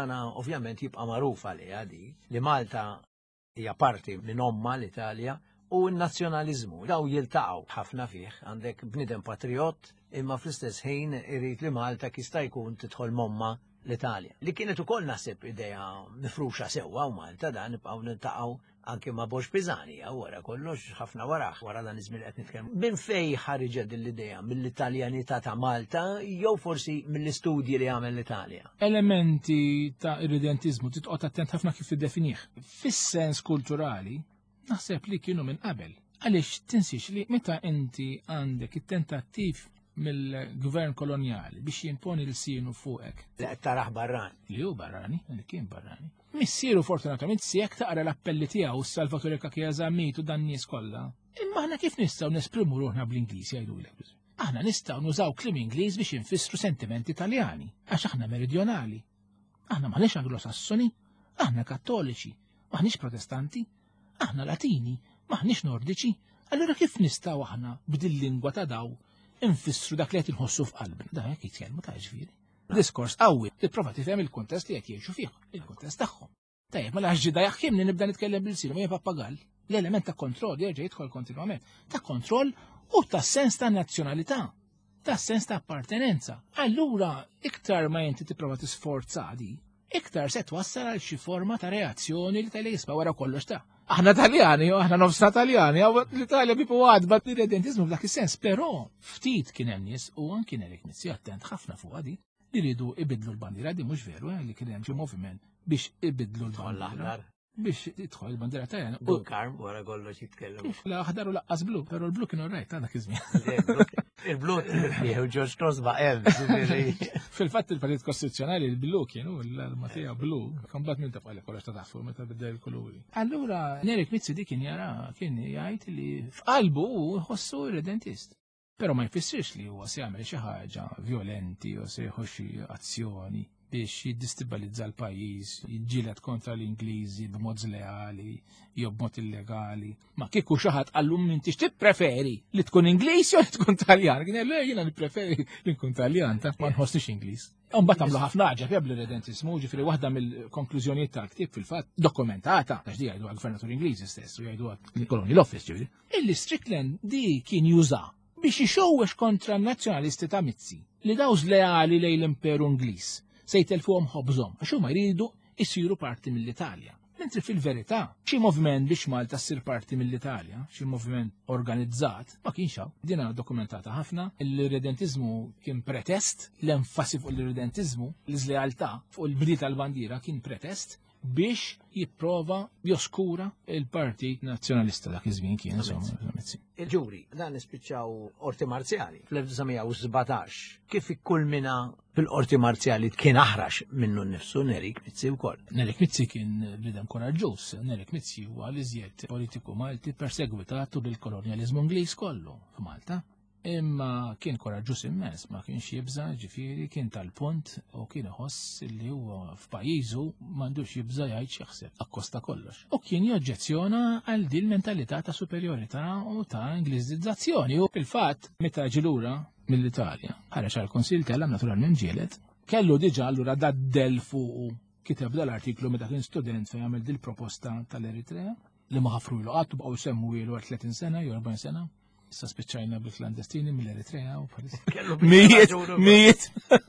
tagħna ovvjament jibqa' magħruf għaliha di li Malta hija parti minn omma l-Italja u n-nazzjonaliżmu. Daw jiltaqgħu ħafna fih, għandek bniedem patriot imma fl-istess ħin irid li Malta kista jkun tidħol momma l-Italja. Li kienet ukoll naħseb idea mifruxa sewwa u Malta dan nibqgħu niltaqgħu anke ma' Bosch Pisani, wara kollox ħafna waraħ, wara dan iż-żmien qed nitkellmu. Min fejn ħareġet din l-idea mill-Italjanità ta' Malta jew forsi mill-istudji li għamel l-Italja? Elementi ta' irredentizmu titqgħod attent ħafna kif tiddefinih. Fis-sens kulturali naħseb li kienu minn qabel. Għaliex tinsix li meta inti għandek it-tentattiv mill-gvern koloniali biex jimponi l-sinu fuqek. Li qed taraħ barrani. Li hu barrani, li kien barrani. Missiru fortunatament siek taqra l-appelli tiegħu s-Salvatore Cachiasamit u dan nies kollha. Imma aħna kif nistgħu nesprimu ruħna bl-Ingliż jgħidulek. Aħna nistgħu nużaw kliem Ingliż biex infissru sentimenti Italjani, għax aħna meridjonali. Aħna maħniex anglosassoni, aħna kattoliċi, maħniex protestanti, aħna latini, maħniex nordiċi. Allura kif nistgħu aħna b'dil-lingwa ta' daw infissru dak li qed inħossu f'qalbna? Da hekk jitkellmu ta' ġifieri. Diskors qawwi tipprova tifhem il-kuntest li qed jgħixu fih, il-kuntest tagħhom. Tajjeb, mela ħġida jaħkimni nibda nitkellem bil-sinu ma pappagall. L-element ta' kontroll jerġa' jidħol kontinwament. Ta' kontroll u ta' sens ta' nazzjonalità, ta' sens ta' appartenenza. Allura iktar ma inti tipprova tisforza di, iktar se twassal għal xi forma ta' reazzjoni li tal jisba wara kollox ta' aħna Taljani, aħna nofsna Taljani, l-Italja bipu għadbat l-irredentizmu f'dak is-sens, però ftit kien hemm nies u anki Nerik Mizzi attent ħafna fuq għadi li rridu ibidlu l-bandira di mhux veru li kien hemm xi moviment biex ibidlu l-bandira. Biex tidħol il-bandira Taljana. U karm wara kollox jitkellem. L-aħdar u laqqas blu, però l-blu kienu rajt għadak iż-żmien. Il-blu jew George Tosba hemm. Fil-fatt il-Partit Kostituzzjonali il-blu kienu l-Matija blu, kambat minn tafqali kollox ta' taħfu meta bidda il-kuluri. Allura Nerik Mizzi di kien jara kien jgħid li f'qalbu ħossu irredentist. Però ma jfissirx li huwa se jagħmel xi ħaġa violenti u se jħu xi azzjoni biex jiddistabilizza l-pajjiż, jiġġieled kontra l-Ingliżi b'mod leali jew b'mod illegali. Ma kieku xi ħadd qallhom inti x'tippreferi li tkun Ingliż jew tkun Taljan? Kien le jiena nippreferi li nkun Taljan ta' ma nħossniex Ingliż. Imbagħad għamlu ħafna ħaġa jablu l-irredentismu, ġifieri waħda mill-konklużjonijiet tal-ktieb fil-fatt dokumentata għax di jgħidu għall-Gvernatur Ingliżi stess u jgħidu għall-Colonial Office ġifieri. Illi Strickland di kien juża biex ixowwex kontra n-nazzjonalisti ta' Mizzi li dawż leali lejn l-Imperu Ingliż se jtelfuhom ħobżhom għax huma jridu jsiru parti mill-Italja. Mentri fil-verità, xi moviment biex Malta ssir parti mill-Italja, xi moviment organizzat, ma kienx hawn. Dina dokumentata ħafna, l-irredentizmu kien pretest, l-enfasi fuq l-irredentizmu, l-iżlealtà fuq il-bdi tal-bandira kien pretest biex jipprova joskura il-Partit Nazzjonalista dak iż-żmien kien insomma. Il-ġuri, dan nispiċċaw orti marzjali fl-1917. Kif ikkulmina fil-qorti marzjali kien aħrax minnu nnifsu Nerik Mizzi wkoll. Nerik Mizzi kien bniedem koraġġuż. Nerik Mizzi huwa l-iżjed politiku Malti persegwitat bil-kolonjaliżmu Ingliż kollu f'Malta. Imma kien koraġġuż immens, ma kienx jibża, ġifieri kien tal-punt u kien iħoss li huwa f'pajjiżu m'għandux jibża jgħid xi jaħseb akkosta kollox. U kien joġġezzjona għal din mentalità ta' superjorità u ta' Ingliżizzazzjoni. U fil-fatt meta ġi lura mill-Italja ħareġ għall-Kunsill kellha naturalment ġielet, kellu diġà allura daddel fuq kiteb dal-artiklu meta kien student fejn jagħmel dil proposta tal-Eritrea li ma ħafru ilu qatt bqgħu semmu ilu għal tletin sena jew erbgħin sena. Issa spiċċajna bil-klandestini mill-Eritrea u mijiet, mijiet.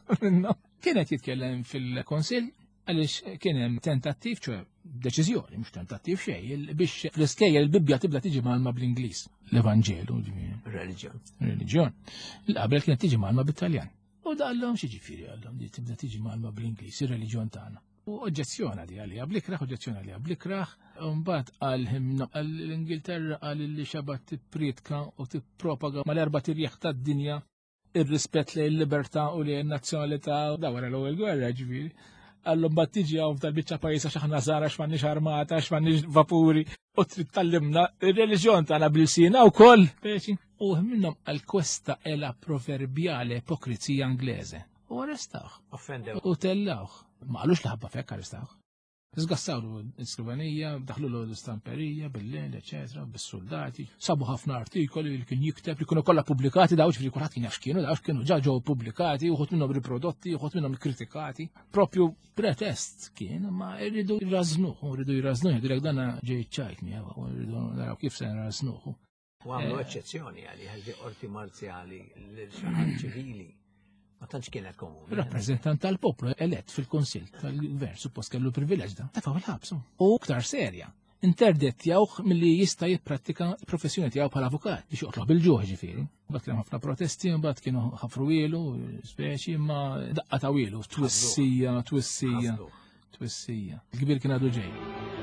Kienet jitkellem fil-Konsil għaliex kien hemm tentattiv, ċe deċiżjoni, mhux tentattiv xejn, biex fl-iskejjel il-Bibbja tibda tiġi malma bl-Ingliż. L-Evanġelu, reliġjon. Reliġjon. Il-qabel kienet tiġi malma bit-Taljan. U dallhom xi ġifieri għallhom li tibda tiġi malma bl-Ingliż, ir-reliġjon tagħna. U oġġezzjona di għalija blikraħ, oġġezzjona għalija blikraħ, mbagħad għal-ħimna għall-Ingilterra għal li xabat tippritka u tippropaga mal-erba' tirjieħ tad-dinja ir-rispett lejn il-libertà u lejn in-nazzjonalità u da wara l-ewwel gwerra ġifieri. Allum mbagħad tiġi hawn tal-biċċa pajjiż għax aħna żgħar għax m'għandniex armata, għax m'għandniex vapuri u trid tallimna ir-reliġjon tagħna bil-sina wkoll. U minnhom għal kwesta ela proverbjali ipokrizija Ingliże. U arrestawh. Offendew. U tellawh. Ma għalux laħabba fekk arrestawh. Zgassawlu l-Slovenija, daħlu l-istamperija, bil-lejl, eccetera, bis-soldati. Sabu ħafna artikoli li kien jikteb li kienu kollha pubblikati dawk ġifieri kulħadd kien jaf x'kienu, dawk kienu ġa ġew pubblikati, uħud minnhom riprodotti, uħud minnhom kritikati. Propju pretest kien, ma rridu jrażnuh, rridu jrażnuh, direk dana ġej ċajt miegħu, rridu naraw kif se nrażnuh. U għamlu eċċezzjoni għali ħalli qorti marzjali l-xaħat ċivili. Ma tantx kienet komuni. Rappreżentant tal-poplu elett fil-Kunsill tal-Gvern suppost kellu privileġġ da. Tafaw il-ħabsu. U aktar serja. Interdet jawh milli jista' jipprattika l-professjoni tiegħu bħala avukat biex joqtloq bil-ġuħ ġifieri. Mbagħad kien ħafna protesti, mbagħad kienu ħafru ilu, speċi ma daqqa ta' ilu, twissija, twissija, twissija. Il-kbir kien għadu ġej.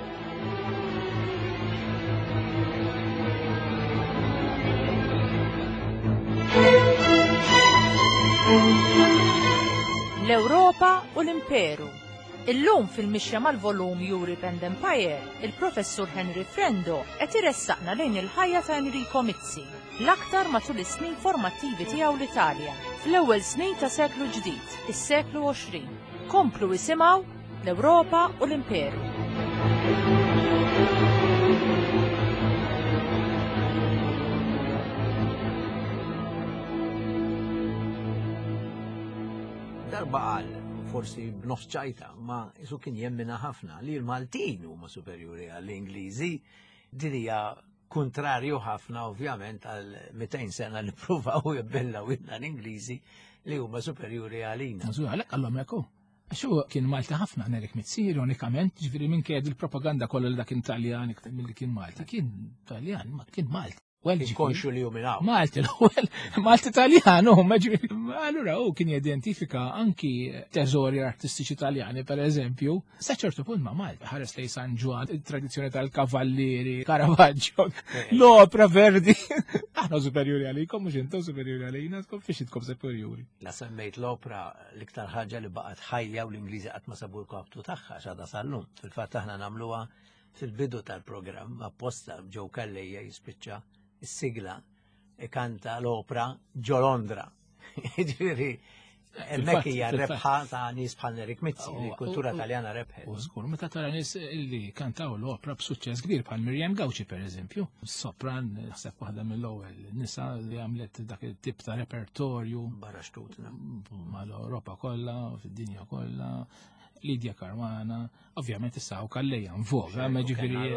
L-Ewropa u l-Imperu. Illum fil-mixja mal-volum Europe and Empire, il-professur Henry Frendo qed iressaqna lejn il-ħajja ta' Enrico Mizzi, l-aktar matul is-snin formattivi tiegħu l-Italja, fl-ewwel snin ta' seklu ġdid, is-seklu għoxrin. Komplu isimgħu l-Ewropa u l-Imperu. Darba qal, forsi b'nofs ċajta, ma jisu kien jemmina ħafna li l-Maltin huma superjuri għall-Ingliżi, din hija kontrarju ħafna ovvjament għal mئتين sena li pruvaw jibbellaw inna l-Ingliżi li huma superjuri għalina. Mażu għalek għallhom hekk. Għaxu kien Malta ħafna Enrico Mizzi, ironikament, ġifieri minn kien il-propaganda kollha li dak kien Taljan milli kien Malti. Kien Taljan, ma kien Malti. Konxu li juminaw. Malti, l-ewwel, Malti Taljano, allura u kien jidentifika anki teżori artistiċi Taljani, per eżempju, sa ċertu punt ma' Malta, ħares lej San Ġwan, il-tradizzjoni tal-kavallieri, Caravaggio, l-opera Verdi. Aħna superjuri għalikom, mhux intom superjuri għalina, tkom fiex idkom superjuri. La semmejt l-opera l-iktar ħaġa li baqgħet ħajja u l-Ingliżi qatt ma sabu l-koptu tagħha x'għadha sal-lum. Fil-fatt aħna nagħmluha fil-bidu tal-programm apposta ġew Kallejja jispiċċa is-sigla ikanta l-opera ġo Londra. Ġifieri, hemmhekk hija rebħa ta' nies bħal Enrico Mizzi, li l-kultura Taljana rebħet. U żgur, meta tara nies li kantaw l-opera b'suċċess kbir bħal Miriam Gawci pereżempju, sopran naħseb waħda mill-ewwel nisa li għamlet dak it-tip ta' repertorju barra xtutna mal-Ewropa kollha, fid-dinja kollha. Lidja Karwana, ovvjament issa u Kallejja mvoga, ma ġifieri.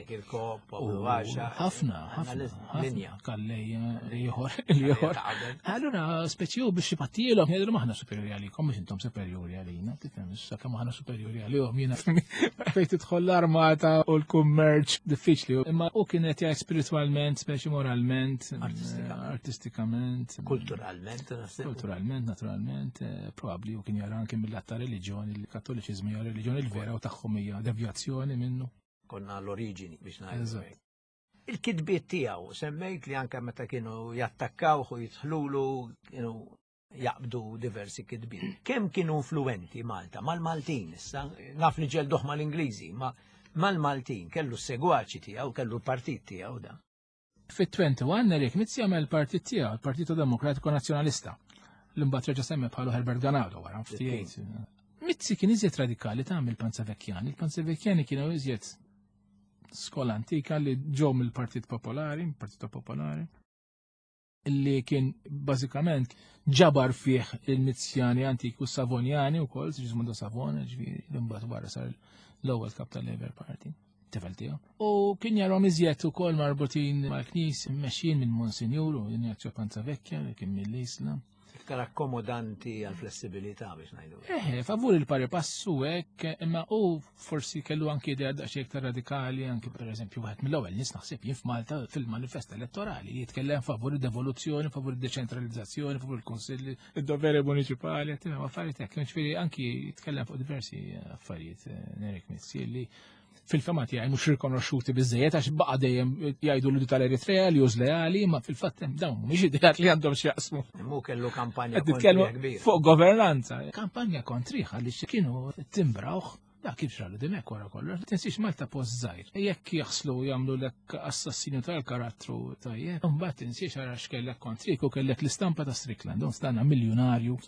Ħafna, ħafna, linja. Kallejja, ieħor, ieħor. Allura speċju biex xipatilhom jgħidu maħna superjuri għalikom, mhux intom superjuri għalina, tifhem issa kemm aħna superjuri għalihom jiena fejn tidħol l-armata u l-kummerċ diffiċli. Imma u kien qed jgħid spiritwalment, speċi moralment, artistikament, kulturalment, kulturalment, naturalment, probabbli u kien jara anke mill-att ta' reliġjoni l-Kattoliċiżmu hija reliġjoni l-vera u tagħhom hija devjazzjoni minnu. Konna l-oriġini biex ngħidu. Il-kitbiet tiegħu semmejt li anke meta kienu jattakkawh u jidħlulu kienu jaqbdu diversi kitbiet. Kemm kienu influenti Malta mal-Maltin issa, naf li ġelduh mal-Ingliżi, ma mal-Maltin kellu s-segwaċi tiegħu, kellu l-partit tiegħu da. Fit-twenty-one Enrico Mizzi jagħmel partit tiegħu, il-Partito Demokratiku Nazzjonalista. L-imbagħad reġa' semmi bħalu Herbert Ganado wara ftit. Mizzi kien iżjed radikali ta' mill-Panzavekjani. Il-Panzavekjani kienu iżjed skola antika li ġew mill-Partit Popolari, Partito Popolari, illi kien bażikament ġabar fih il-Mizzjani antiku Savonjani wkoll, Ġismondo Savona, ġifieri li mbagħad wara sar l-ewwel kap tal-Labour Party. Tifel tiegħu. U kien jarhom iżjed ukoll marbutin mal-Knis mexjin minn Monsinjur u Ignazio Panzavecchia li kien mill-Islam. Iktar akkomodanti għal flessibilità biex ngħidu. Eh, favur il-pari passu hekk, imma u forsi kellu anki idea daqsxejn iktar radikali, anki pereżempju wieħed mill-ewwel nies naħseb jien f'Malta fil-manifest elettorali jitkellem favur id-devoluzzjoni, favur id-deċentralizzazzjoni, favur il-kunsilli, id-doveri municipali, qed affarijiet hekk, ġifieri anki jitkellem fuq diversi affarijiet Enrico Mizzi li fil-fema tiegħi mhux rikonoxxuti biżejjed għax baqa' dejjem jgħidu li tal-Eritrea li już leali, ma fil-fatt dawn mhumiex ideat li għandhom x'jaqsmu. Mu kellu kampanja kontrija kbira. Fuq governanza. Kampanja kontriħa li kienu timbrawh da kif xralu dimek wara kollu. Tinsiex Malta post żgħir. Jekk jaħslu jagħmlu lek assassinju tal-karattru tajjeb, imbagħad tinsiex ara x'kellek kontrik u kellek l-istampa ta' Strickland, don stanna miljonarju.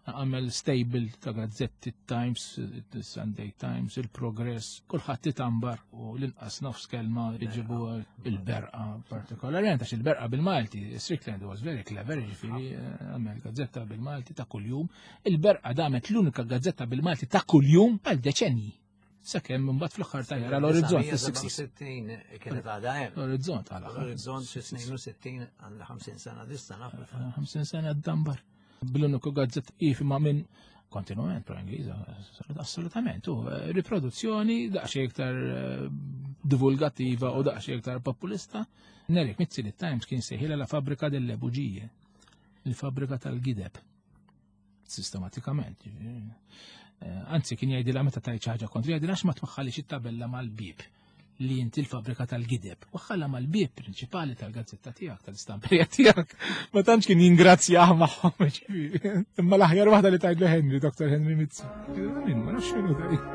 għamel stable ta' gazzetti Times, Sunday Times, il-Progress, kulħadd titambar u l-inqas nofs kelma iġibu il-berqa partikolarment, għax il-berqa bil-Malti, Strickland was very clever, ġifiri għamel gazzetta bil-Malti ta' kuljum, il-berqa damet l-unika gazzetta bil-Malti ta' kuljum għal deċenji. Sakemm mbagħad fl-aħħar ta' jara l-orizzont fis-sixties. Kienet għadha hemm. L-orizzont għal L-orizzont fis-snin u sittin għandha ħamsin sena dista naf. ħamsin sena d-dambar. Bil-uniku gazzett jifima minn kontinuament pro Ingliża, assolutament. U riproduzzjoni daqsxejn iktar divulgattiva u daqsxejn iktar populista. Nerik Mizzi li Times kien sejħilha la fabbrika delle-buġije, il-fabbrika tal-gideb, sistematikament. Anzi, kien jgħidilha meta tajt xi ħaġa kontri, jgħidilha ma twaħħalix it-tabella mal-bib li inti l-fabbrika tal-gideb. Waħħalla mal-bib prinċipali tal-gazzetta tiegħek, tal-istamperija tiegħek. Ma tantx kien jingrazzjah magħhom. Imma l-aħjar waħda li tgħidlu Henry, Doktor Henry Mizzi. Ma nafx x'inhu dak.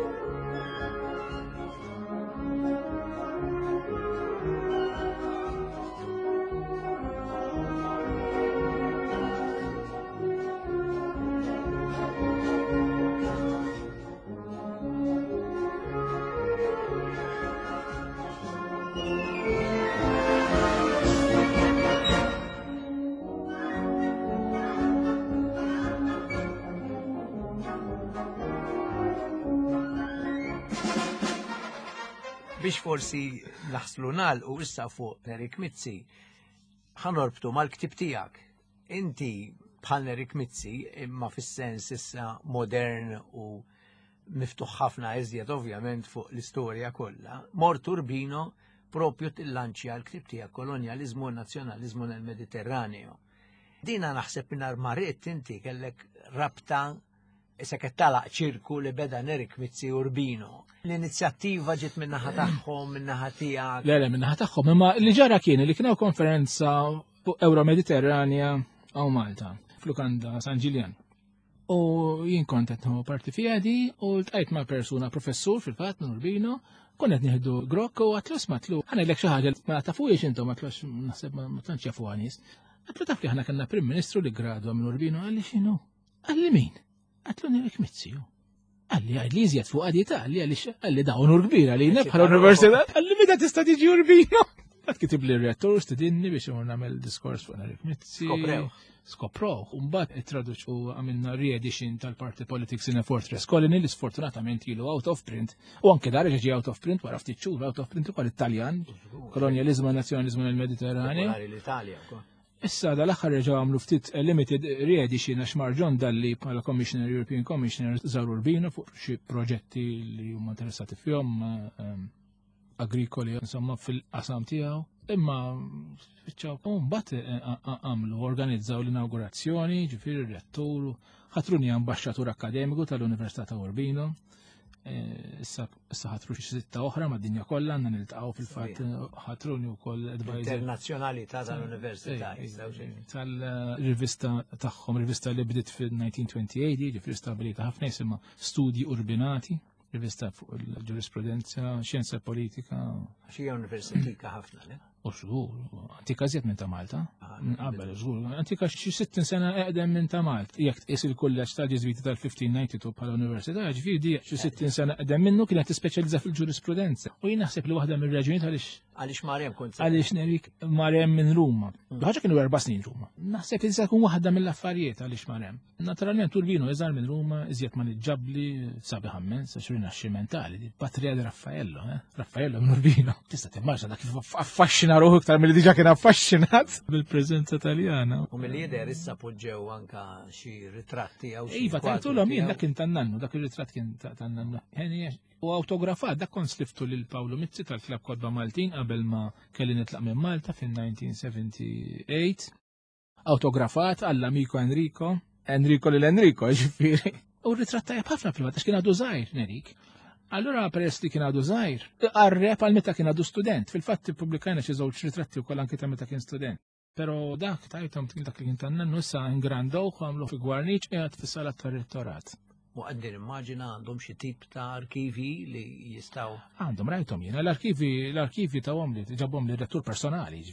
Biex forsi naħslu nagħlqu issa fuq Nerik Mizzi, ħanorbtu mal-ktib tiegħek. Inti bħal Nerik Mizzi, imma fis-sens issa modern u miftuħ ħafna iżjed ovvjament fuq l-istorja kollha, mort Urbino propju tillanċja l-ktib tiegħek Kolonjaliżmu u Nazzjonaliżmu nel-Mediterraneo. Dina naħseb mingħajr marritt inti kellek rabta issa qed talaq ċirku li beda Nerik Mizzi Urbino. L-inizjattiva ġiet min-naħa tagħhom, min-naħa tiegħek. Le, le, min-naħa tagħhom, imma li ġara kien li kien hawn konferenza fuq Euro-Mediterranja għaw Malta, f'Lukanda, San Ġiljan. U jien kont qed nieħu parti fiha di u ltqajt ma' persuna professur fil-fatt minn Urbino, kont qed nieħdu grokk u għatlus matlu. Ħanejlek xi ħaġa ma tafuhiex intom għatlux naħseb ma tantx jafuha nies. Għatlu taf li aħna kellna Prim Ministru li gradwa minn Urbino għalli x'inhu? Għalli min? Għatlu Nerik Mizzi. Għalli għalli jizjat fuq għadita, għalli għalli għalli dawn kbira li nebħal università, għalli mida tista' tiġi Urbino. Għad kitib li r-reattur stidinni biex għu namel diskors fuq Nerik Mizzi. Skoprew. Skoprew. Umbat it-traduċu għamilna re-edition tal-Party Politics in a Fortress Colony li sfortunatament ilu out of print. U anke dar ġeġi out of print, wara ftit xhur out of print ukoll Italjan, kolonializmu, nazzjonalizmu nel-Mediterraneo. L-Italja. Issa dal-aħħar reġgħu għamlu ftit limited re-edition għax Marġon dalli bħala Commissioner, European Commissioner żar Urbino fuq xi proġetti li huma interessati fihom agrikoli insomma fil-qasam tiegħu. Imma spiċċaw mbagħad għamlu organizzaw l-inaugurazzjoni, ġifieri r-rettur, ħatruni ambaxxatur akademiku tal-Università ta' Urbino. Issa ħatru xi sitta oħra mad-dinja kollha għandna niltaqgħu fil-fatt ħatruni wkoll advisor internazzjonalità tal-Università tal-rivista tagħhom, rivista li bdiet fil-nineteen twenty-eight, ġifieri stabilita ħafna jisimha Studji Urbinati, rivista fuq il-ġurisprudenza, xjenza politika. Xija universitika ħafna, le? U xgur, antika żied minn ta' Malta. Qabel żgur, antika xi sittin sena eqdem minn ta' Malta. Jekk tqis il-kulleġġ tal-Ġiżviti tal-fifteen ninety-two bħala università, ġifieri di xi sittin sena eqdem minnu kienet tispeċjalizza fil-ġurisprudenza. U jien naħseb li waħda mir-raġunijiet għaliex Għaliex Marjem kont. Għaliex Nerik Marjem minn Ruma. Ħaġa kienu erba' snin Ruma. Naħseb li se tkun waħda mill-affarijiet għaliex Marjem. Naturalment Urbino iżgħar minn Ruma, iżjed ma niġġabli sabi ħammen sa xi rinaxximentali, di patrija di Raffaello, eh? Raffaello minn Urbino. Tista' timmaġna dak kif affaxxina ruħu iktar milli diġà kien affaxxinat bil-preżenza Taljana. U mill-jidher issa poġġew anke xi ritratti għaw xi. Iva, tajtulhom jien dak kien tan-nannu, dak ir-ritratt kien tan-nannu. U autografat dak kont sliftu lil Pawlu Mizzi tal-Klab Kodba Maltin qabel ma kelli nitlaq minn Malta fin-nineteen seventy-eight. Autografat għall-amico Enrico, Enrico lil Enrico, ġifieri. U r-ritratt tajjeb ħafna privat għax kien għadu żgħir Nerik. Allura peress li kien għadu żgħir, qarreb għal meta kien għadu student. Fil-fatt ippubblikajna xi żewġ ritratti wkoll anke ta' meta kien student. Però dak tajthom dak li kien tan-nannu issa ngrandow għamlu fi Gwarniċ qiegħed fis-sala tar-rettorat. U għandin immaġina għandhom xi tip ta' arkivi li jistgħu. Għandhom rajthom jiena l-arkivi l-arkivi tawhom li ġabhom li rettur personali ġifieri.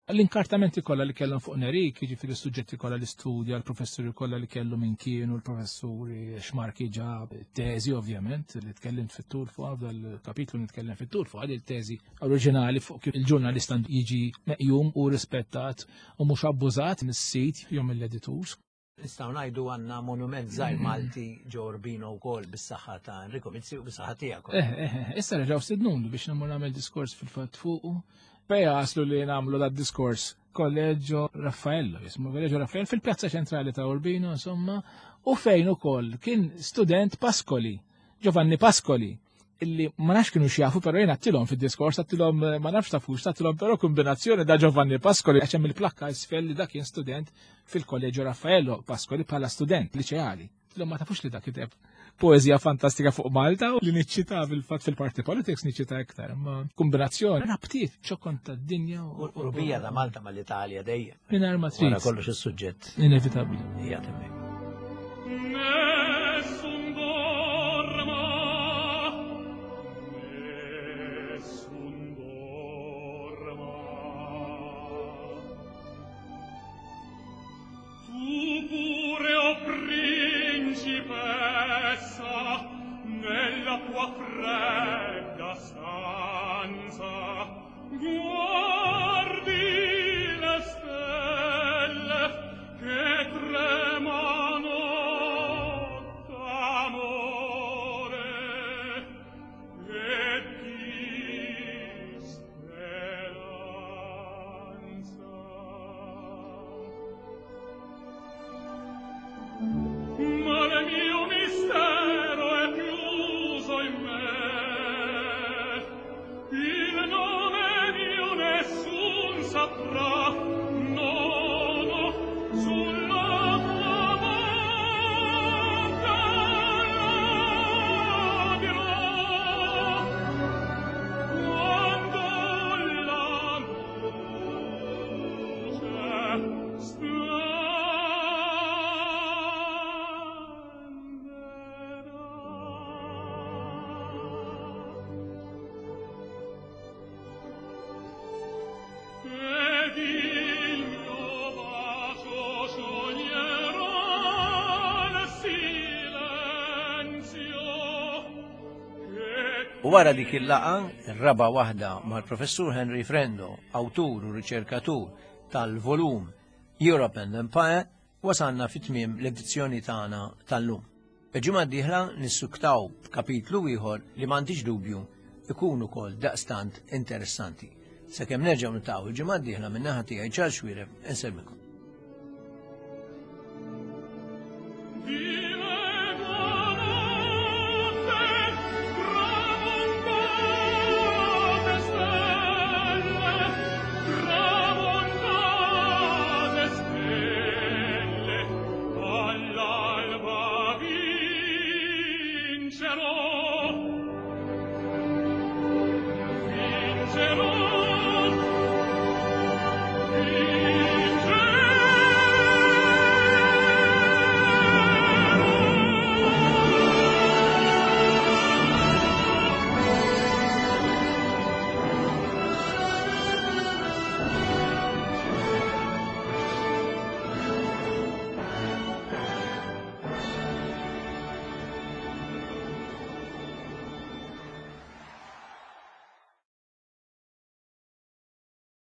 L-inkartamenti kollha li kellhom fuq Nerik, jiġifieri s-suġġetti kollha li studja, l-professuri kollha li kellhom minn kienu, l-professuri x'marki ġab, teżi ovvjament li tkellimt fit-tul fuq dal-kapitlu nitkellem fit-tul fuq il teżi oriġinali fuq kif il-ġurnalista jiġi meqjum u rispettat u mhux abbużat mis-sit jew mill-editurs. Nistgħu ngħidu għandna monument żgħir Malti ġo Urbino wkoll bis-saħħa ta' Enrico Mizzi u bis-saħħa tiegħek. Eh, eh, issa reġgħu stidnuni biex nagħmlu nagħmel diskors fil-fatt fuqu. Beja għaslu li namlu da diskors Kolleġġo Raffaello, jismu Kolleġġo Raffaello fil-pjazza ċentrali ta' Urbino, insomma, u fejn ukoll kien student Pascoli, Giovanni Pascoli, illi ma nafx kienu xjafu, pero jien għattilhom fid-diskors, għattilhom ma nafx tafux, għattilhom pero kombinazzjoni da' Giovanni Pascoli, għaxem il-plakka isfel li da kien student fil-Kolleġġo Raffaello Pascoli bħala student liċeali. Għattilhom ma tafux li da kiteb poezija fantastika fuq Malta u li niċċita fil-fat fil-Party Politics niċċita iktar. Ma kombinazzjoni rabtiet ċokon ta' dinja u rubija ta' Malta mal-Italja dejjem. Mingħajr ma trid. Wara kollox is-suġġett. Inevitabbli. Hija temmek. Nella tua fredda stanza guardi le stelle che tremano d'amore e di speranza. Ma il mio mistero è chiuso in me, il nome mio nessun saprà, no, no, sulla tua bocca la dirò, quando la luce sta. U wara dik il-laqa, ir-raba' waħda mal-Professur Henry Frendo, awtur u riċerkatur tal-volum European Empire, wasalna fit-tmiem l-edizzjoni tagħna tal-lum. Il-ġimgħa d-dieħla nissuktaw b'kapitlu ieħor li m'għandix dubju ikun ukoll daqstant interessanti. Sakemm nerġgħu nitaw il-ġimgħa d-dieħla min-naħa tiegħi Ċarles Xwiereb insemmilkom. Vincerò